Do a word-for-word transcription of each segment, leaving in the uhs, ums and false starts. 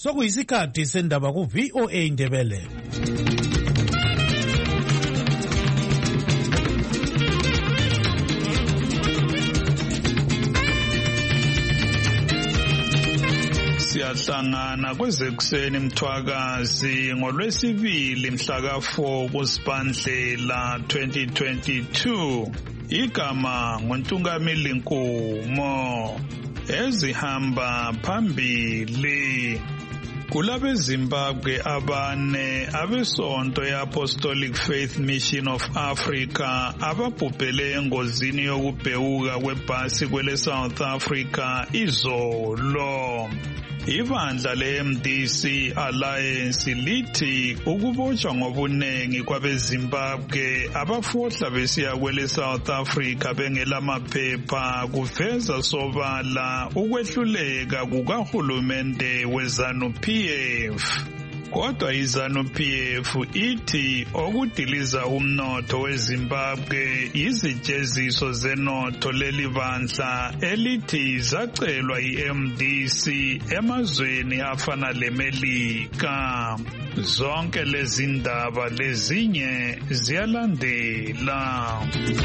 Sokuyisikhathi sendaba ku V O A Ndebele. Siyahlangana kwezekuseni mthwakazi ngolwesibili mhla ka four kuSibandlela twenty twenty-two. Igama nguNtungamili Nkumo. Ezihamba phambili. Kulabe Zimbabwe abane abesonto ye-Apostolic Faith Mission of Africa ababhubhele engozini yokubhewuka kwebhasi kwele South Africa izolo. Ibandla le-M D C Alliance lithi ukubotshwa ngobunengi kwabeZimbabwe abafohla besiya kwele South Africa bengelamaphepha kuveza sobala ukwehluleka kukahulumende we-ZANU-P F. Kodwa i-ZANU-P F ithi okudiliza umnotho weZimbabwe izijeziso zenotho leli bandla elithi zacelwa i-M D C emazweni afana leMelika. Zonke lezi ndaba lezinye ziyalandela.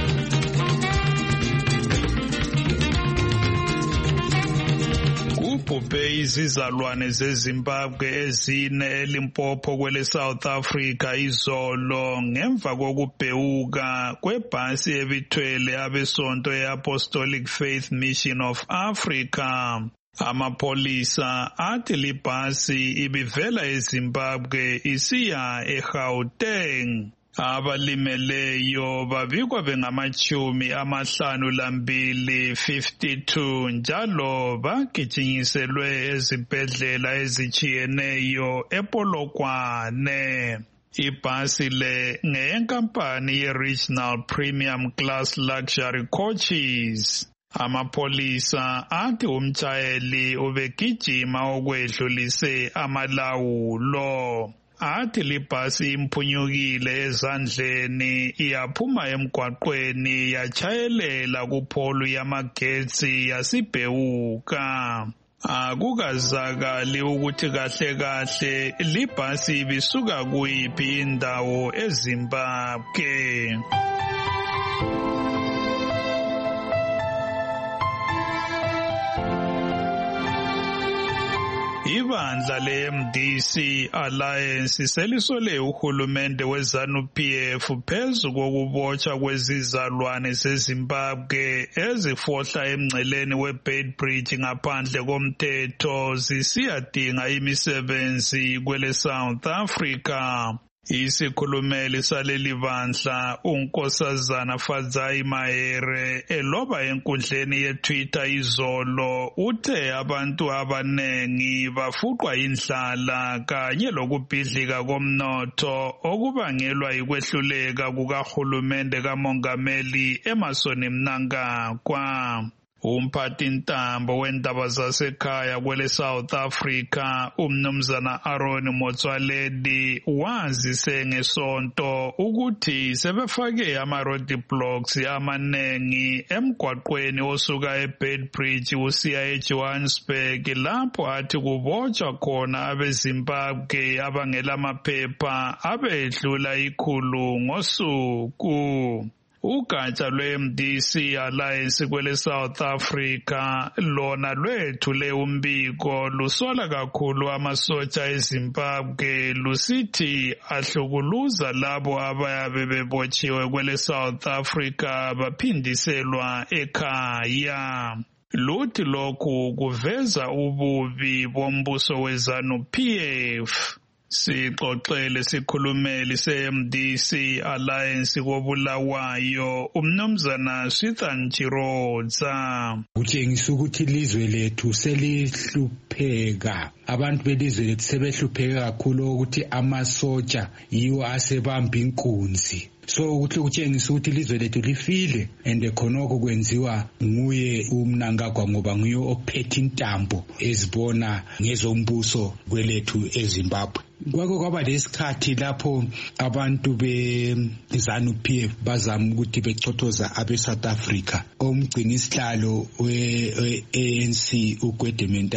Kubhubhe izizalwane zeZimbabwe ezine eLimpopo kwele South Africa izolo ngemva kokubhewuka kwebhasi ebithwele abesonto ye-Apostolic Faith Mission of Africa. Amapolisa athi libhasi ibivela eZimbabwe isiya eGauteng. Abalimeleyo babikwa bengamachumi amahlanu lambili fifty-two njalo bagijinyiselwe ezibhedlela ezichiyeneyo ePolokwane. Ibhasi le ngeyenkampani ye-Regional Premium Class Luxury Coaches. Amapolisa athi umtshayeli ubegijima okwedlulise amalawulo. Athi libhasi imphunyukile ezandleni iyaphuma emgwaqweni yachayelela kupholu yamagetsi yasibhewuka. Akukazakali ukuthi kahle kahle libhasi ibisuka kuyiphi indawo eZimbabwe. Ibandla le-M D C Alliance selisole uhulumende we-ZANU-P F phezu kokubotshwa kwezizalwane zeZimbabwe ezifohla emngceleni we-Beitbridge ngaphandle komthetho zisiyadinga imisebenzi kwele South Africa. Isikhulumeli saleli bandla uNkosazana Fadzai Mahere eloba enkundleni yeTwitter izolo uthe abantu abanengi bafuqwa indlala kanye lokubhidlika komnotho okubangelwa yikwehluleka kukahulumende kamongameli Emmerson Mnangagwa. Umphathintambo wendaba zasekhaya kwele South Africa umnumzana Aaron Motsoaledi wazise ngesonto ukuthi sebefake ama-roadblocks amanengi emgwaqweni osuka eBeitbridge usiya eJohannesburg lapho athi kubotshwa khona abeZimbabwe abangelamaphepha abedlula ikhulu ngosuku. Ugatsha lwe-M D C Alliance kwele South Africa lona lwethule umbiko lusola kakhulu amasotsha eZimbabwe lusithi ahlukuluza labo abayabe bebotshiwe kwele South Africa baphindiselwa ekhaya. Luthi lokhu kuveza ububi bombuso we-ZANU-P F. Sixoxele sikhulumeli se-M D C Alliance kobulawayo umnumzana Swithan Chirodza. Kutshengisa ukuthi ilizwe lethu selihlupheka. Abantu belizwe lethu sebehlupheka kakhulu ukuthi amasotsha yiwo asebamba inkunzi. So ukuthi kutshengisa ukuthi ilizwe lethu lifile and khonokho kwenziwa nguye uMnangagwa ngoba nguye ophethe intambo ezibona ngezombuso kwelethu eZimbabwe. Kwako kwaba lesikhathi lapho abantu be-ZANU-P F bazama ukuthi becothoza abe-South Africa. Umgcini isihlalo we-A N C uGwede Mantashe wathi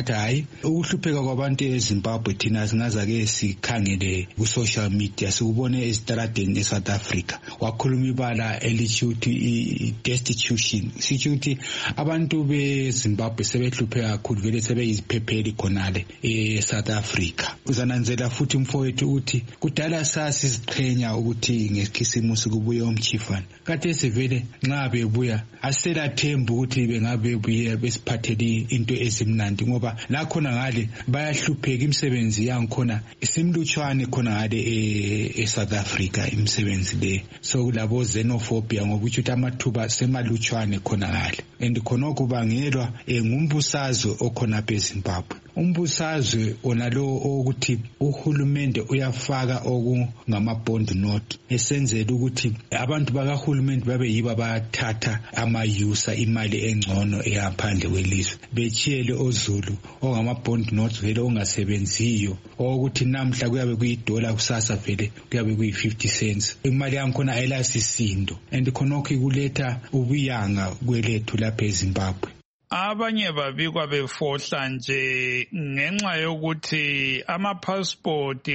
ukuthi hayi ukuhlupheka kwabantu eZimbabwe thina singazake sikhangele ku-social media sikubone esitaradeni eSouth Africa wakhuluma ibala elithi ukuthi destitution sithi ukuthi abantu beZimbabwe sebehlupheka kakhulu vele sebeyiziphepheli khonale eSouth Africa. Uzananzela futhi umfowethu ukuthi kudala sasiziqhenya ukuthi ngekhisimusi kubuye umchifana kade sivele nxa bebuya asela thembu ukuthi bengabe buye besiphathele into ezimnandi ngoba la khona ngale bayahlupheka imisebenzi yangikhona isimlutshwane khona ngale eSouth Africa imisebenzi le so kulabo xenophobia ngoba ukuthi amathuba semalutshwane khona ngale and khona kubangelwa ngumbusazwe okhona eZimbabwe. Umbusazwe onalo ukuthi uhulumende uyafaka okungama-bond note esenzela ukuthi abantu bakahulumende babe yibo abathatha amayusa imali engcono eyaphandle kwelizwe bechiyele oZulu ongama-bond note vele ongasebenziyo ukuthi namhla kuyabe kuyidola kusasa vele kuyabe kuyi-fifty cents imali yangikhona ayilasisindo and khonokho kuletha ubuyanga kwelethu lapha eZimbabwe. Abanye babikwa befohla nje ngenxa yokuthi amapassport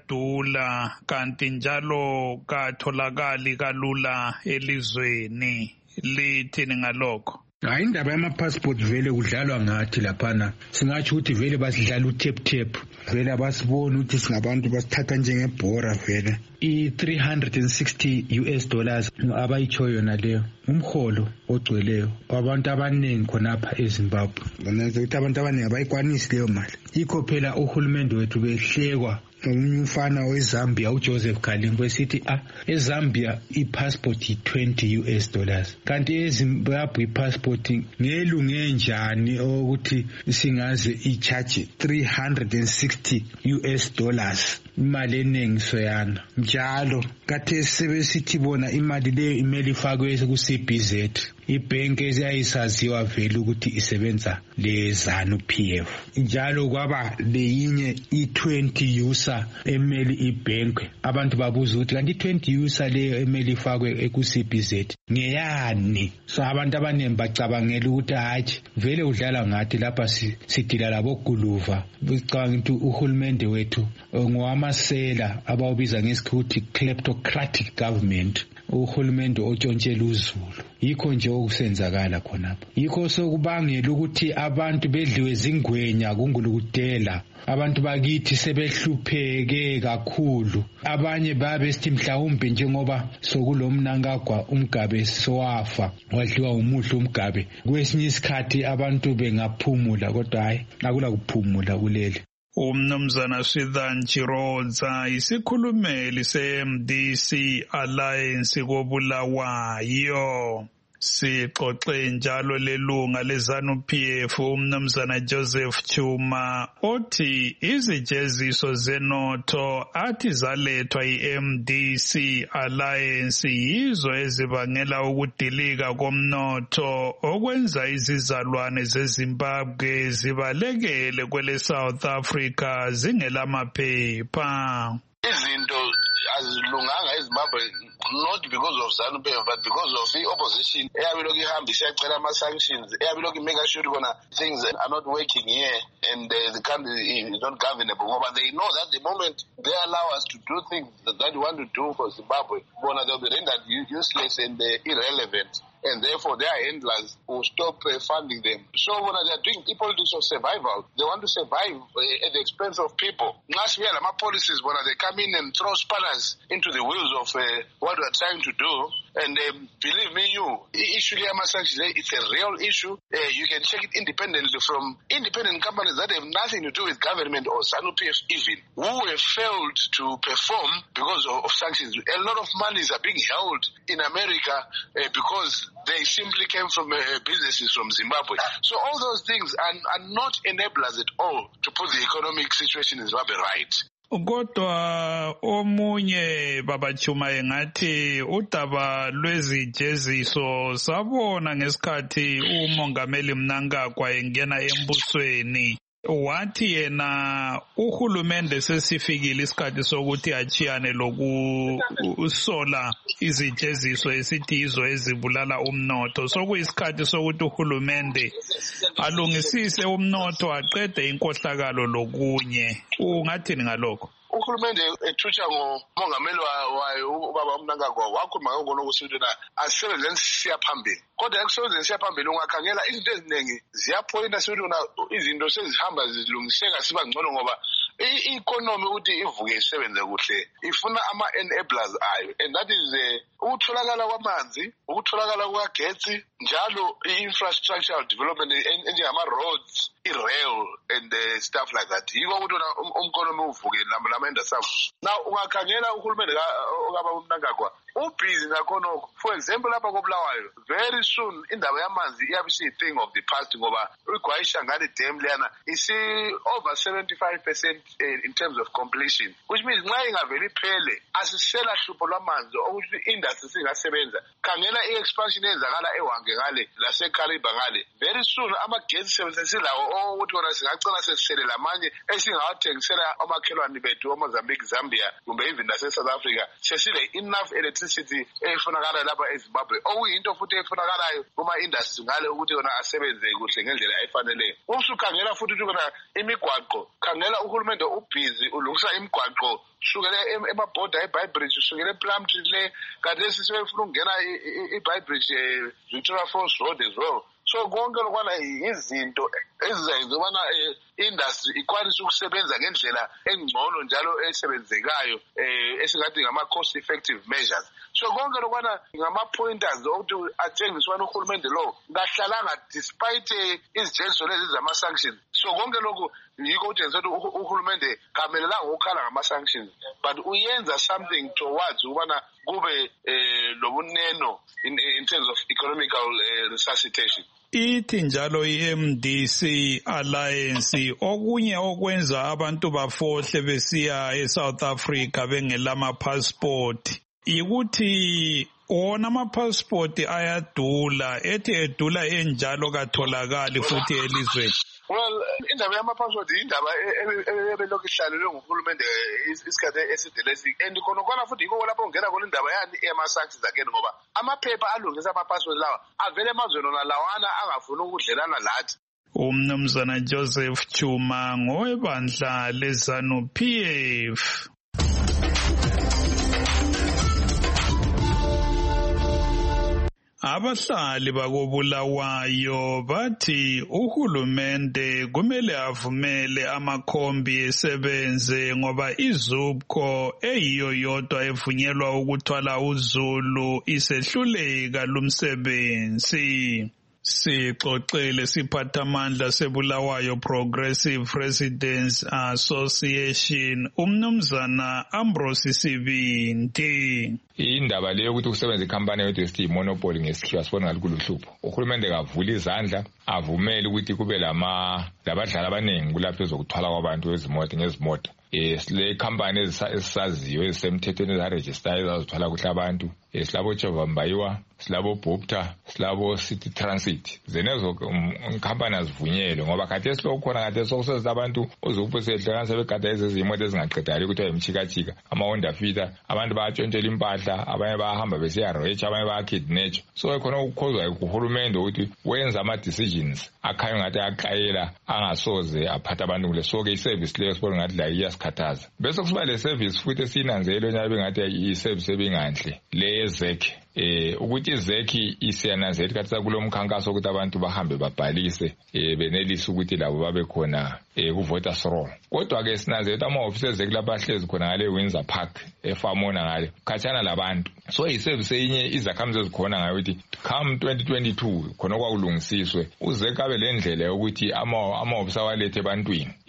ayadula kanti njalo katholakali kalula elizweni. Lithini ngalokho? Hayi indaba yama-passport vele kudlalwa ngathi laphana singatsho ukuthi vele basidlala uthep-thep vele abasiboni ukuthi singabantu basithatha njengebhora vele i-three hundred sixty U S dollars abayitshoyo yona leyo umholo ogcweleyo abantu abaningi khonapha eZimbabwe bonenze ukuthi abantu abaningi abayikwanisi leyo mali yikho phela uhulumende wethu behlekwa umfana weZambia uJoseph Kalimbo esithi ah eZambia ipassport i-twenty U S dollars kanti eZimbabwe ipassport ngelunge njani ukuthi singaze i-charge three hundred sixty U S dollars imali eningi soyana njalo kade sebesithi bona imali leyo imeli ifakwe ku-C B Z ibhenki eziyayisaziwa vele ukuthi isebenza le ZANU P F njalo kwaba leyinye i-twenty user emeli ibhenki abantu babuza ukuthi kanti i-twenty user leyo emeli ifakwe ku-C B Z ngeyani so abantu abaningi bacabangela ukuthi hayi vele udlala ngathi lapha sidila labo guluva bicabanga ukuthi uhulumende wethu ngowamasela abawubiza ngesikhuthi kleptocratic government uhulumende otshontshela uZulu yikho nje okusenzakala khonapha yikho sokubangela ukuthi abantu bedliwe zingwenya kungulukudela abantu bakithi sebehlupheke kakhulu abanye babe sithi mhlawumbe njengoba sokulomnankagwa umgabe sowafa wadliwa umuhlo umgabe kwesinye isikhathi abantu bengaphumula kodwa hayi akula kuphumula kuleli. Umnumzana Swithan Chirodza isikhulumeli se-M D C Alliance koBulawayo. Sixoxe njalo lelunga leZANU P F umnumzana Joseph Chuma othi izijeziso zenotho athi zalethwa i-M D C Alliance yizo ezibangela ukudilika komnotho okwenza izizalwane zeZimbabwe zibalekele kwele South Africa zingelamaphepha. Izinto azilunganga eZimbabwe not because of ZANU P F but because of the opposition eyabilokhu ihamba isiyacela ama-sanctions eyabilokhu imeka sure kona things are not working here and uh, the country is not governable ngoba they know that the moment they allow us to do things that, that we want to do for Zimbabwe bona they'll be rendered useless and uh, irrelevant and therefore their handlers will stop uh, funding them. So when they are doing politics of survival, they want to survive uh, at the expense of people. Last year, my policies, when they come in and throw spanners into the wheels of uh, what we are trying to do, and um, believe me, you, issue sanctions, it's a real issue. Uh, you can check it independently from independent companies that have nothing to do with government or ZANU P F even, who have failed to perform because of, of sanctions. A lot of monies are being held in America uh, because they simply came from uh, businesses from Zimbabwe. So all those things are, are not enablers at all to put the economic situation in Zimbabwe right. Kodwa omunye baba Chuma engathi udaba lwezijeziso sabona ngesikhathi umongameli Mnangagwa engena embusweni wathi yena uhulumende sesifikile isikhathi sokuthi achiyane lokusola izijeziso esithi izo ezibulala umnotho. Sokuyisikhathi sokuthi uhulumende alungisise umnotho aqede inkohlakalo lokunye. Ungathini ngalokho? Uhulumende ethutsha ngomongameli wayo ubaba uMnangagwa wakhuluma ngokona ukuthi na asebenzeni siya phambili. Kodwa ekusebenzeni siya phambili ungakhangela izinto eziningi ziyaphoyinta sithi una izinto sezihamba zilungiseka siba ngcono ngoba i-economy ukuthi ivuke isebenze kuhle ifuna ama-enablers ayo, and that is ukutholakala kwamanzi, ukutholakala kwagetsi, njalo i-infrastructural development enjengama-roads, i-rail and uh, stuff like that. Yiko ukuthi umkonomi uvuke lamenda savu. Now ungakhangela uhulumende okaba uMnangagwa ubhizi ngakhonokho. For example lapha koBulawayo, very soon indaba yamanzi iyabe thing of the past ngoba uGwayishangane Dam leyana isi over seventy-five percent in terms of completion, which means nxa ingaveli phele asisela hlupho lwamanzi ukuthi industry singasebenza. Khangela i-expansion yenzakala eWange ngale laseKariba ngale. Very soon amagesi sebenzisilawo ukuthi wona singacela sesisele lamanye esingawathengisela omakhelwane bethu eMozambique, Zambia kumbe even nase-South Africa. Sesile enough electricity efunakala lapha eZimbabwe okuyinto futhi efunakalayo kuma-industry ngale ukuthi yona asebenze kuhle ngendlela efaneleyo. Usukhangela futhi ukuthi kona imigwaqo, khangela uhulumende ubhizi ulungisa imigwaqo sukele emabhoda eBhayibridge usukele ePlumtree le kanti lesifuna ukungena iBhayibridge Victoria Falls Road as well. So konke lokwana izinto ezizayenza ubana industry ikwanise ukusebenza ngendlela engcono njalo esebenzekayo esingathi ngama cost effective measures. So konke lokwana ngama pointers ukuthi athengiswa nohulumende lo ngahlalanga despite izijeziso lezi zama sanctions. So konke lokho yiko ukuthi ngizothi uhulumende kamelelanga ukukhala ngama sanctions, but uyenza something towards ubana kube lobuneno in, in terms of economical uh, resuscitation. Ithi njalo i-M D C Alliance okunye okwenza abantu bafohle besiya eSouth Africa bengelama passport ikuthi wona ama-passport ayadula, ethi edula enjalo katholakali futhi elizweni. Well, indaba yama-passport indaba ebelokhu ihlalelwe nguhulumende isikhathi eside lesi, and khona khona futhi yiko lapho ungena khona indaba yani ema-sanctions again ngoba amaphepha alungisa ama-passport lawa avele emazweni ona lawana angafuni ukudlelana lathi. Umnumzana Joseph Chuma ngowebandla leZANU P F. Abahlali bakobulawayo bathi uhulumende kumele avumele amakhombi esebenze ngoba iZUPCO eyiyo yodwa evunyelwa ukuthwala uzulu isehluleka lumsebenzi. Sixoxele siphathamandla seBulawayo Progressive Residents Association umnumzana Ambrose Sibindi. Indaba leyo ukuthi kusebenza ikhampani yethu esithi monopoly ngesikhiwa sibona ngathi kuluhlupho. Uhulumende kavula izandla avumele ukuthi kube lama labadlali abaningi kulapho ezokuthwala kwabantu ezimoto ngezimoto. Yes, le company ezisaziyo ezisemthethweni ezaregister ezazithwala kuhle abantu. Silabo Chovambayiwa, silabo Bopta, silabo City Transit. Zenezo company azivunyelwe ngoba khathesi lokukhona khathesi sokusebenza abantu ozokuphesedla sebegada ezezimoto ezingaqedali ukuthi ayimchikachika ama Honda Fitter, abantu bayatshontshela impahla, abanye bayahamba besiya reach, abanye bayakidnatch. So khona ukukhozwa uhulumende ukuthi wenza ama decisions akhayo ngathi aqayela angasoze aphatha abantu kule. So ke iservice leyo sibona ngathi la iyasikhataza. Bese kusiba le service futhi esinanzelo nyabe ngathi i-service ebinganhle le ezekhe. Eh ukuthi izekhi isiyananzela kathi kulomkhankaso ukuthi abantu bahambe babhalise eh benelisa ukuthi labo babe khona eh ku voters roll. Kodwa ke sinanzela ama offices ezekhi labahlezi khona ngale Windsor Park efamona ngale khatshana labantu. So iservice enye izakhamzi ezikhona ngayo ukuthi come twenty twenty-two khona kwakulungisiswe uzeka abe lendlela ukuthi ama ama officer walethe ebantwini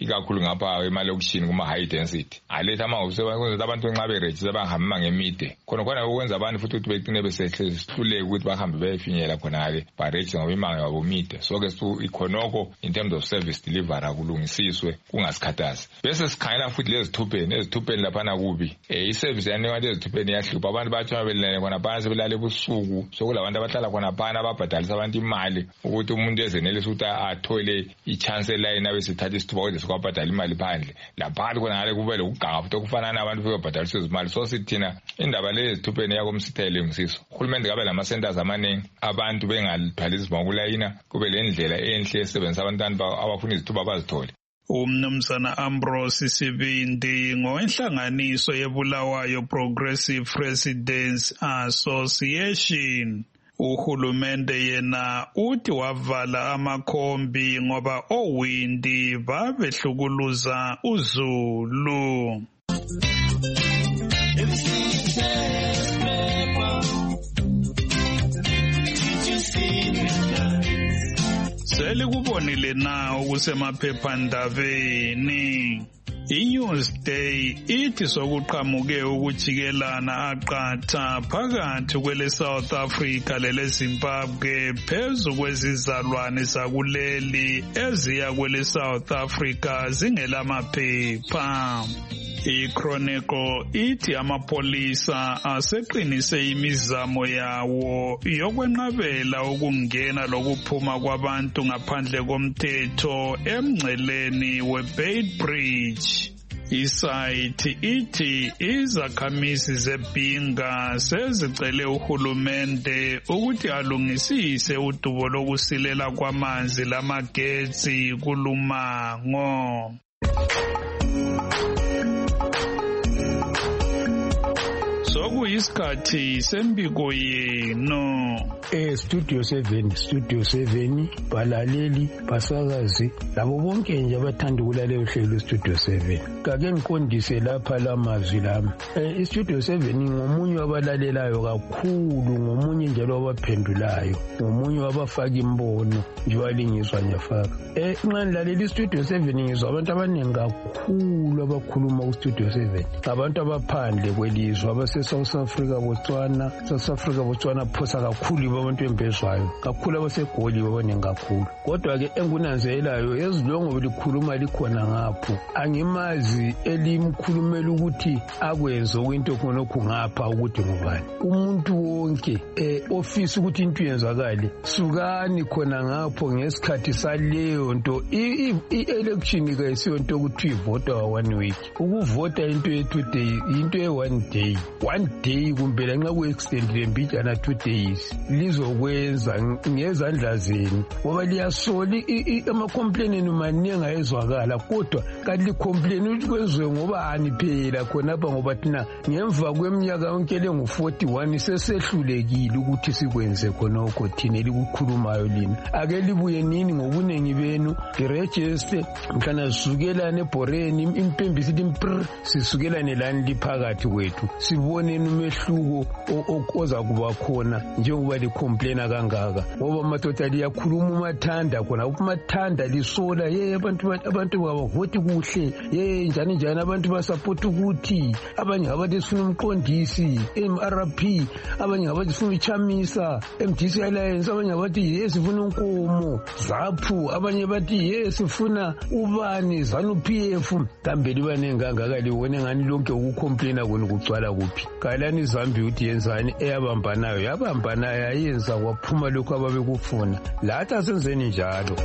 ikakhulu ngapha emalokishini kuma high density aletha amahhovisi ukwenza abantu nxa beregister bangahamba ngemide khona khona ukwenza abantu futhi ukuthi begcine besehluleka ukuthi bahambe beyefinyela khonale baregister ngoba imanga yabo mide so ke ikhonoko in terms of service delivery akulungisiswe kungasikhathazi bese sikhangela futhi lezithupeni ezithupeni laphana kubi eh iservice yanikwa lezithupeni yahlupha abantu bathi belele khona phansi belale busuku sokulabantu abahlala khona phana ababhadalisa abantu imali ukuthi umuntu ezenelisa ukuthi athole ichance line abesithatha isithuba ukuthi sikwabhadala imali phandle lapha khona ngale kube lokuganga futhi okufanana abantu bebhadalisa izimali so sithina indaba lezithupeni yakomsithele ngisiso uhulumende kabe lama centers amaningi abantu bengalithwala izimali kulayina kube lendlela enhle esebenzisa abantwana abafuna izithuba abazithole. Umnumzana Ambrose Sibindi ngowenhlanganiso yeBulawayo Progressive Residents Association. Uhulumende yena uthi wavala amakhombi ngoba owindi babehlukuluza uZulu. Selikubonile na okusemaphephandabeni. I-Newsday ithi sokuqhamuke ukujikelana aqatha phakathi kwele South Africa lele Zimbabwe phezu kwezizalwane zakuleli eziya kwele South Africa zingelamaphepha. I-Chronicle ithi amapolisa aseqinise imizamo yawo yokwenqabela ukungena lokuphuma kwabantu ngaphandle komthetho emngceleni weBeit Bridge. Isayithi ithi izakhamisi zeBhinga sezicele uhulumende ukuthi alungisise udubo lokusilela kwamanzi lamagetsi kulumango. Sokuyisikhathi sembiko yenu. Eh Studio seven, Studio seven, balaleli, basakazi, labo bonke nje abathanda ukulalela uhlelo Studio seven. Kake ngiqondise lapha lamazwi lami. Eh Studio seven ngomunye wabalalelayo kakhulu, ngomunye njalo wabaphendulayo, ngomunye wabafaka imbono, njalo ngizwa nyafaka. Eh nxa nilalela Studio seven ngizwa abantu abaningi kakhulu abakhuluma ku Studio seven. Abantu abaphandle kwelizwe abase South Africa, Botswana, South Africa, Botswana phosa kakhulu abantu embezwayo. Kakhulu abasegoli babanengi kakhulu. Kodwa ke engunanzelayo ezilongo likhuluma likhona ngapho. Angimazi elimkhulumela ukuthi akwenze into khonokho ngapha ukuthi ngubani. Umuntu wonke eh office ukuthi into yenzakale. Sukani khona ngapho ngesikhathi saleyo nto i-election ke isiyonto ukuthi ivota one week. Ukuvota into ye two day, into ye one day. One day kumbe nxa ku extend lembijana two days lizokwenza ngezandla zenu ngoba liyasoli ama complaint maningi ayezwakala kodwa kanti complaint ukuthi kwenzwe ngoba ani phela khonapha ngoba thina ngemva kweminyaka yonke lengu forty-one sesehlulekile ukuthi sikwenze khonokho thina elikukhulumayo lina ake libuye nini ngobunengi benu iregister mhlana sisukelane eboreni impembi sithi mpr sisukelane lani liphakathi kwethu sibone umehluko oza kuba khona njengoba licomplaina kangaka ngoba madoda liyakhuluma umathanda khona umathanda lisola ye abantu abantu bavoti kuhle ye njani njani abantu basupport ukuthi abanye abathi sifuna umqondisi M R P abanye abathi sifuna ichamisa M D C Alliance abanye abathi yes sifuna unkomo zaphu abanye bathi yes sifuna ubani zanu P F kambe libanengi kangaka liwone ngani lonke ukucomplaina kona kucwala kuphi kalani Zambia uthi yenzani eyabambanayo yabambanayo ayenza kwaphuma lokho ababekufuna lathi asenzeni njalo.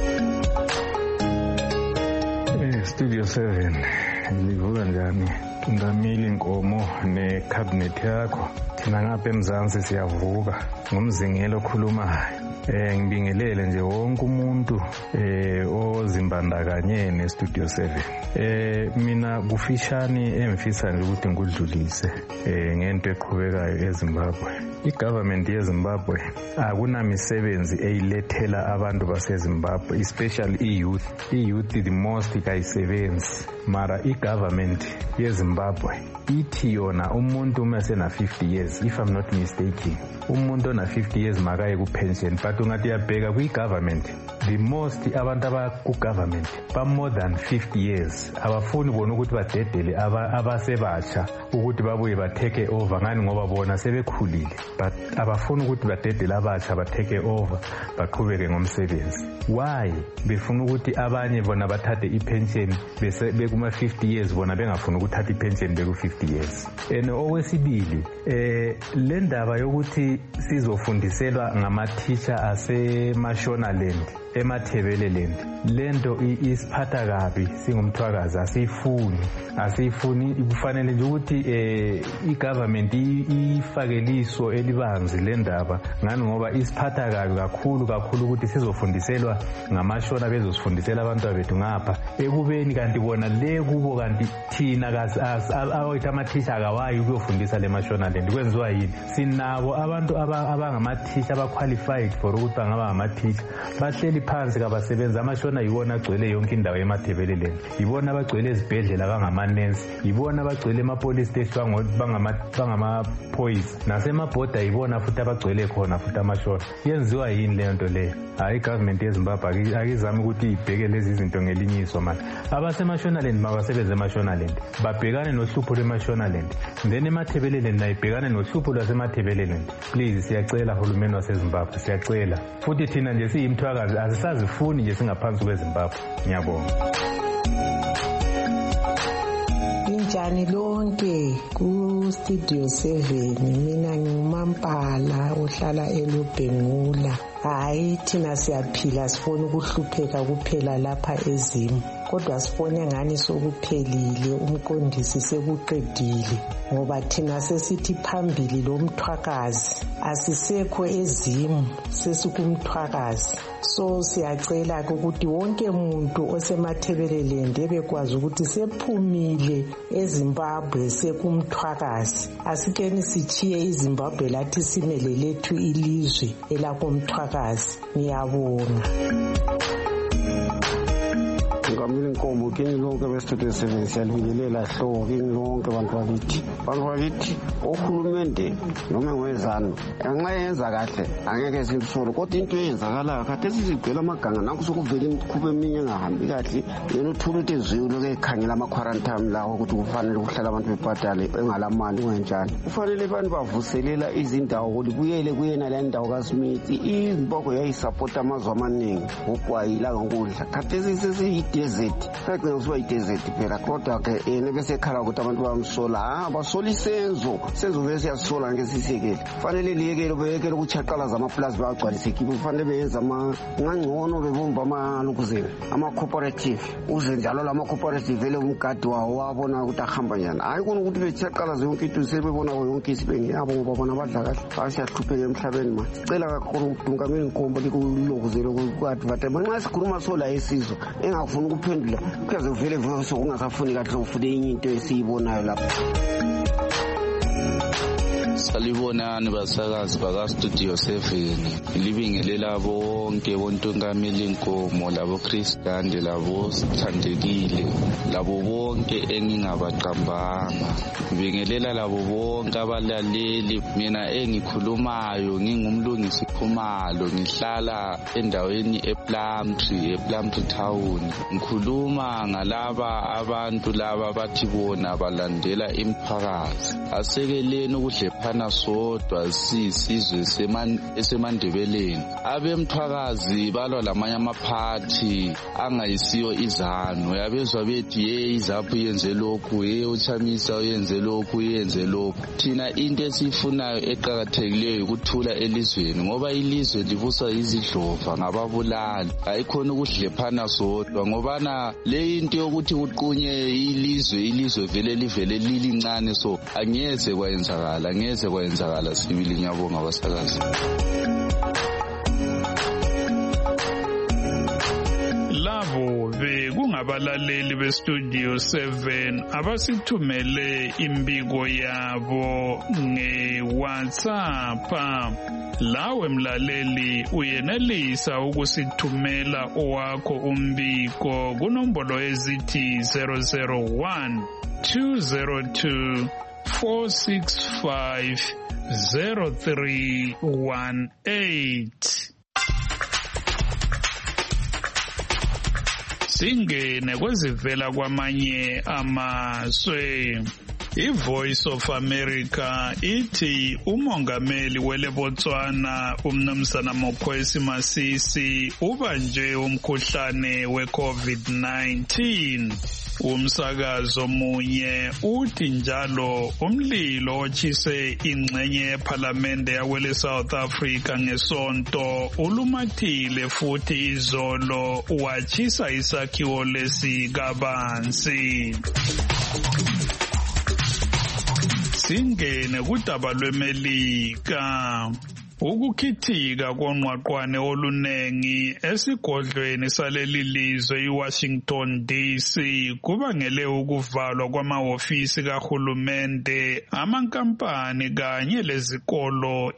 Eh Studio seven livuka njani Ngamili Nkomo necabinet yakho thina ngapha eMzansi siyavuka ngomzingelo okhulumayo. Eh ngibingelele nje wonke umuntu eh ozimbandakanye neStudio seven. Eh mina kufishani emfisa nje ukuthi ngudlulise eh ngento eqhubekayo eZimbabwe. I-government yeZimbabwe akunamisebenzi eyilethela abantu baseZimbabwe, especially i-youth. I-youth the most kayisebenzi. Mara i-government yeZimbabwe ithi yona umuntu uma sena fifty years, if I'm not mistaken, umuntu ona fifty years makaye ku pension, but but ungathi yabheka kwi-government, the most abantu abaku-government ba-more than fifty years abafuni bona ukuthi badedele abasebatsha ukuthi babuye ba-take over ngani ngoba bona sebekhulile, but abafuni ukuthi badedele abatsha ba-take over baqhubeke ngomsebenzi. Why? Befuna ukuthi abanye bona bathathe i-pension bekuma-fifty years bona bengafuni ukuthatha i-pension beku-fifty years. And okwesibili, eh le ndaba yokuthi sizofundiselwa ngama-teacher aseMashonaland eMathebeleland, lento isiphatha kabi singumthwakazi, asiyifuni asiyifuni kufanele nje ukuthi eh i-government ifakeliso elibanzi le ndaba ngani ngoba isiphatha kabi kakhulu kakhulu ukuthi sizofundiselwa ngamashona bezosifundisela abantu bethu ngapha ekubeni kanti bona le kubo kanti thina awayithi ama-teacher akawayi ukuyofundisa le Mashonaland. Kwenziwa yini? Sinabo abantu abangama-teacher aba-qualified for ukuthi bangaba ngama-teacher, bahleli phansi kabasebenza. Amashona yiwona agcwele yonke indawo eMathebeleland, yibona abagcwele ezibhedlela bangamanesi, yibona abagcwele ema-police station bangamaphoyisa, nasemabhoda yibona futhi abagcwele khona futhi amashona. Yenziwa yini leyo nto leyo? Hayi, igovernment yeZimbabwe akizami ukuthi ibheke lezi zinto ngelinyiso manje. AbaseMashonaland mabasebenze eMashonaland, babhekane nohlupho lweMashonaland, then eMathebeleland nayo ibhekane nohlupho lwaseMathebeleland. Please, siyacela hulumeni waseZimbabwe, siyacela. Futhi thina nje siyimthwakazi asisazifuni nje singaphansi kweZimbabwe. Ngiyabonga. Injani lonke ku Studio seven, mina nginguMampala ohlala eLubhengula. Hayi, thina siyaphila, sifuna ukuhlupheka kuphela lapha eZimu, kodwa sifone ngani sokuphelile, umqondisi sekuqedile, ngoba thina sesithi phambili lo mthwakazi asisekho eZimu, sesikumthwakazi. So siyacela ukuthi wonke umuntu osemathebeleland ebekwazi ukuthi sephumile eZimbabwe sekumthwakazi, asikeni sichiye iZimbabwe lathi simele lethu ilizwe elakomthwakazi. Ngiyabonga. Ngamile Nkombo, kini lonke bestudio seven siyalibingelela hlobo, kini lonke bantu bakithi. Bantu bakithi, ohulumende noma ngwezana nxa yenza kahle angeke simsolo, kodwa into eyenzakalayo kade sizigcwela amaganga nanku sokuvela imikhuba eminye engahambi kahle. Yena uthula ukuthi ezwiyo loke ekhangela ama-quarantine lawo ukuthi kufanele kuhlala abantu bebhadale engalamali kungenjani. Kufanele abantu bavuselela izindawo ukuthi kuyele kuyena le ndawo kaSmith. iZimbabwe yayisapota amazwe amaningi ngokwayila ngokudla, kade sesiyidesert, kagcina kusiba yidesert phela. Kodwa ke yena besekhala ukuthi abantu bamsola. Ah, basola isenzo senzo bese yasola ngesisekele. Kufanele liyekele beyekele ukuchaqalaza amaplazi bagcwalise ikibo. Kufanele beyenza ngangcono bebumba amalukuzela ama-cooperative, uze njalo lama cooperative vele umgadi wawo wabona ukuthi ahamba njani. Hayi kona ukuthi bechaqalaza yonke into sebebona yonke isibenge yabo ngoba bona badla kahle. Basiyahlupheka emhlabeni manje. Cela kakhulu uDungameli Nkombo likulokuzela ku-advert. Manxa sikhuluma sola esizwe engafuni ukuphendula kuyaze kuvele vele sokungasafuni kahle ufune enye into esiyibonayo lapha. Salibonani basakazi baka-Studio seven, libingelela bonke boNtungameli Nkomo, labo Kristande, labo Sithandekile, labo bonke engingabaqambanga. Ngibingelela labo bonke abalaleli. Mina engikhulumayo ngingumlungisi Khumalo, ngihlala endaweni ePlumtree, ePlumtree Town. Ngikhuluma ngalaba abantu laba bathi bona balandela imphakazi. Asekeleni ukudlephana sodwa sisizwe esemandebeleni. Abemthwakazi balwa lamanye amaphathi angayisiyo izanu. Yabezwa bethi ye izaphu yenze lokhu, ye uChamisa uyenze lokhu, yenze lokhu. Thina into esifunayo eqhakathekileyo ukuthula elizweni, ngoba ilizwe libuswa izidlova ngababulali. Ayikhona ukudlephana sodwa ngoba na le into yokuthi uqunye ilizwe ilizwe vele livele lilincane, so angeze kwayenzakala, angeze kwayenzakala sibili. Ngiyabonga basakazi. Labo bekungabalaleli beStudio seven abasithumele imbiko yabo nge-WhatsApp. Lawe mlaleli uyenelisa ukusithumela owakho umbiko kunombolo ezithi zero zero one two zero two four six five zero three one eight. Singene kwezivela kwamanye amazwe. I-Voice of America ithi umongameli weleBotswana uMnumzana Mokwesi Masisi ubanjwe umkhuhlane we-COVID nineteen. Umsakazo munye uthi njalo umlilo otshise ingxenye yePhalamende yakwele South Africa ngesonto ulumathile futhi izolo watshisa isakhiwo lesikabansi. Singene kudaba lweMelika. Ukukhithika konqwaqwane olunengi esigodlweni saleli lizwe iWashington D C kubangele ukuvalwa kwamahofisi kahulumende, amankampani kanye lezikolo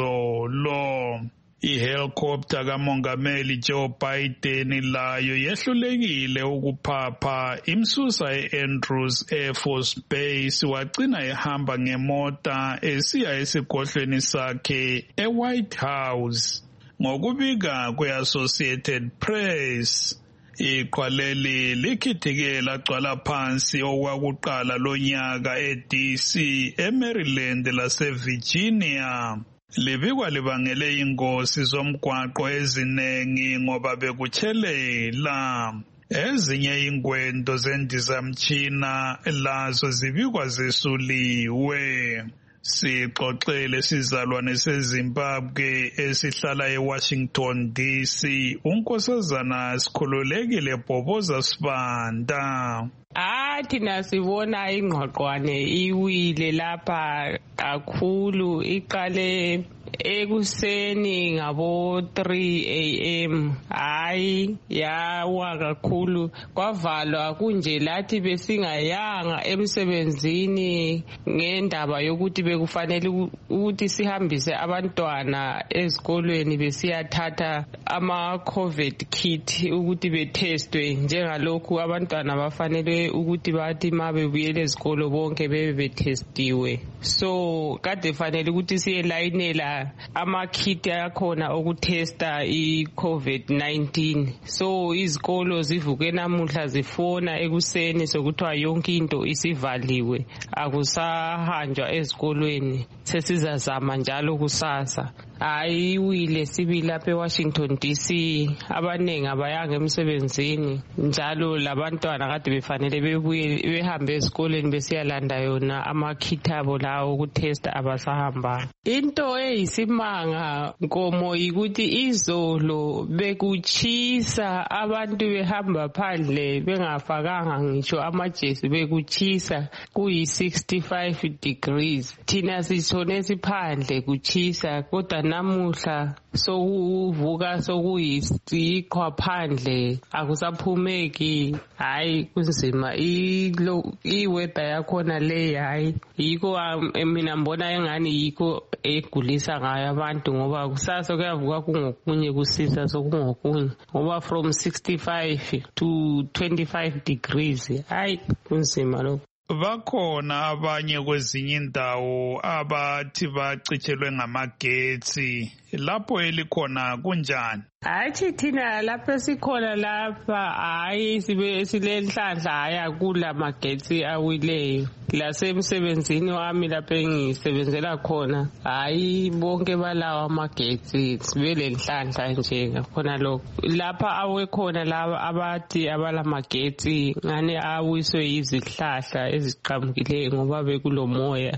izolo. I-helicopter kamongameli Joe Biden layo yehlulekile ukuphapha imsusa e-Andrews Air Force Base wagcina ehamba ngemota esiya esigodlweni sakhe e-White House. Ngokubika kwe-Associated Press, iqhwa leli likhithike lagcwala phansi okwakuqala lonyaka e-D C, eMaryland laseVirginia. Libikwa libangele ingozi zomgwaqo ezinengi ngoba bekutshelela. Ezinye ingwendo zendizamtshina lazo zibikwa zesuliwe. Sixoxele sizalwane seZimbabwe esihlala eWashington D C, unkosazana Sikhululekile Bhoboza Sibanda. Athi nasibona ingqoqwane iwile lapha kakhulu, iqale ekuseni ngabo three a m hayi yawa kakhulu, kwavalwa kunje lathi besingayanga emsebenzini ngendaba yokuthi bekufanele ukuthi sihambise abantwana ezikolweni besiyathatha ama COVID kit ukuthi betestwe, njengalokhu abantwana bafanele ukuthi bathi mabebuyele ezikolo bonke bebe betestiwe. So kade fanele ukuthi siyelayinela ama-kit akhona okutesta i-COVID nineteen. So izikolo zivuke namuhla zifona ekuseni sokuthiwa yonke into isivaliwe, akusahanjwa ezikolweni, sesizazama njalo kusasa. Hayi wile sibi lapha eWashington D C, abanengi abayanga emsebenzini, njalo labantwana kade befanele bebuye behambe ezikoleni besiyalanda yona ama-kit abo lawo ukutesta abasahamba. Into eyisimanga Nkomo yikuthi izolo bekuchisa, abantu behamba phandle bengafakanga ngisho amajesi, bekuchisa kuyi sixty-five degrees. Thina sithone siphandle kuchisa, kodwa namuhla sokuvuka sokuyisiqhwa phandle akusaphumeki. Hayi kunzima i-weather yakhona le, hayi yikho mina mbona engani yikho egulisa ngayo abantu, ngoba kusasa kuyavuka kungokunye kusisa sokungokunye, ngoba from sixty-five to twenty-five degrees. Hayi kunzima lokho. Bakhona abanye kwezinye indawo abathi bacitshelwe ngamagetsi, lapho elikhona kunjani? Hayi thina lapha sikhona lapha, hayi sibe silenhlanhla haya kula magetsi awileyo. Lasemsebenzini wami lapha engisebenzela khona, hayi bonke balawa amagetsi, sibe lenhlanhla nje khona lokho. Lapha awekhona laba abathi abalamagetsi ngane awiswe izihlahla eziqhamukileyo ngoba bekulomoya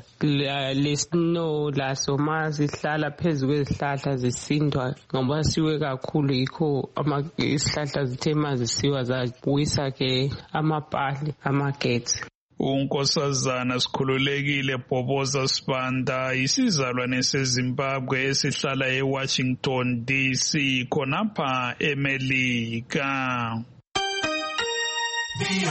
lesnow laso mazihlala phezu kwezihlahla zisindwa ngoba siwe kakhulu, yikho isihlahla zithe mazisiwa zawisa ke amapali amagetsi. Unkosazana Sikhululekile Bhoboza Sibanda isizalwane seZimbabwe esihlala eWashington D C khonapha eMelika.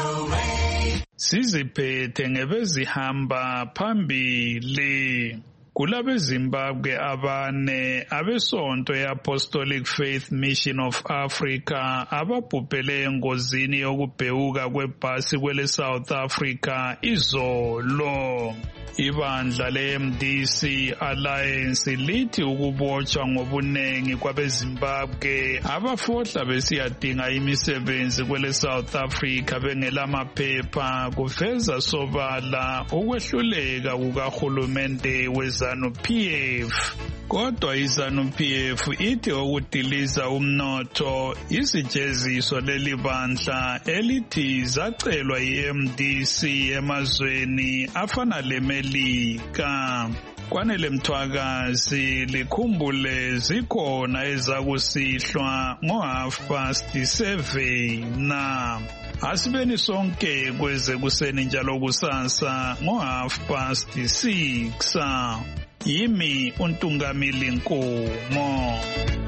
Siziphethe ngebezihamba phambili. kulabeZimbabwe abane abesonto e-Apostolic Faith Mission of Africa ababhubhele engozini yokubhewuka kwebhasi kwele South Africa izolo. Ibandla le-M D C Alliance lithi ukubotshwa ngobunengi kwabeZimbabwe abafohla besiyadinga imisebenzi kwele South Africa bengelamaphepha kuveza sobala ukwehluleka kukahulumende weZANU P F. Kodwa iZANU P F ithi ukudiliza umnotho isijeziso leli bandla elithi zacelwa i-M D C emazweni afana leMelika. Kwanele Mthwakazi likhumbule zikhona ezakusihlwa ngo half past seven na asibeni sonke kweze kuseni njalo kusasa ngo half past six. Yimi uNtungamili Nkomo.